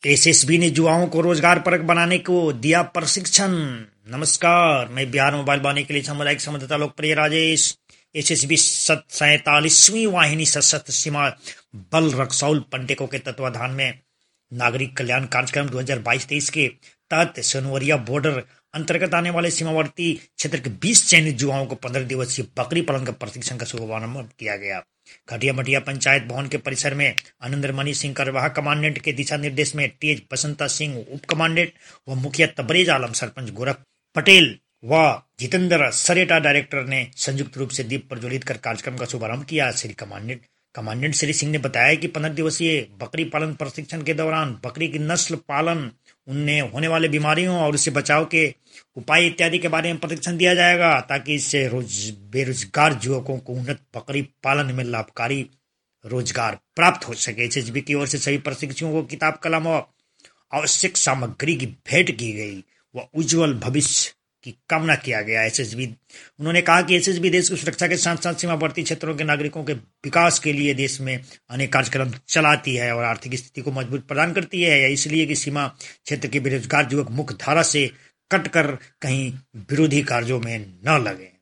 SSB ने युवाओं को रोजगार परक बनाने को दिया प्रशिक्षण। नमस्कार, मैं बिहार मोबाइल बानी के लिए सामुदायिक संवाददाता लोकप्रिय राजेश। एसएसबी 47वीं वाहिनी सशस्त्र सीमा बल रक्सौल पंटेको के तत्वाधान में नागरिक कल्याण कार्यक्रम 2022-23 के तहत सोनवरिया बॉर्डर अंतर्गत आने वाले सीमावर्ती क्षेत्र के 20 चयनित युवाओं को 15 दिवसीय बकरी पालन का प्रशिक्षण का शुभारंभ किया गया। घटिया मटिया पंचायत भवन के परिसर में आनंद मणि सिंह कार्यवाहक कमांडेंट के दिशा निर्देश में टीएच बसंता सिंह उप कमांडेंट व मुखिया तबरेज आलम, सरपंच गोरख पटेल व जितेंद्र सरेटा डायरेक्टर ने संयुक्त रूप से दीप प्रज्वलित कर कार्यक्रम का शुभारंभ किया। श्री कमांडेंट श्री सिंह ने बताया कि 15 दिवसीय बकरी पालन प्रशिक्षण के दौरान बकरी की नस्ल पालन, उनमें होने वाले बीमारियों और उससे बचाव के उपाय इत्यादि के बारे में प्रशिक्षण दिया जाएगा, ताकि इससे बेरोजगार युवकों को उन्नत बकरी पालन में लाभकारी रोजगार प्राप्त हो सके। एसएसबी की ओर से सभी प्रशिक्षुओं को किताब कलम और आवश्यक सामग्री की भेंट की गई व उज्जवल भविष्य की कामना किया गया। उन्होंने कहा कि एसएसबी देश की सुरक्षा के साथ साथ सीमावर्ती क्षेत्रों के नागरिकों के विकास के लिए देश में अनेक कार्यक्रम चलाती है और आर्थिक स्थिति को मजबूत प्रदान करती है। इसलिए कि सीमा क्षेत्र के बेरोजगार युवक मुख्य धारा से कटकर कहीं विरोधी कार्यों में न लगे।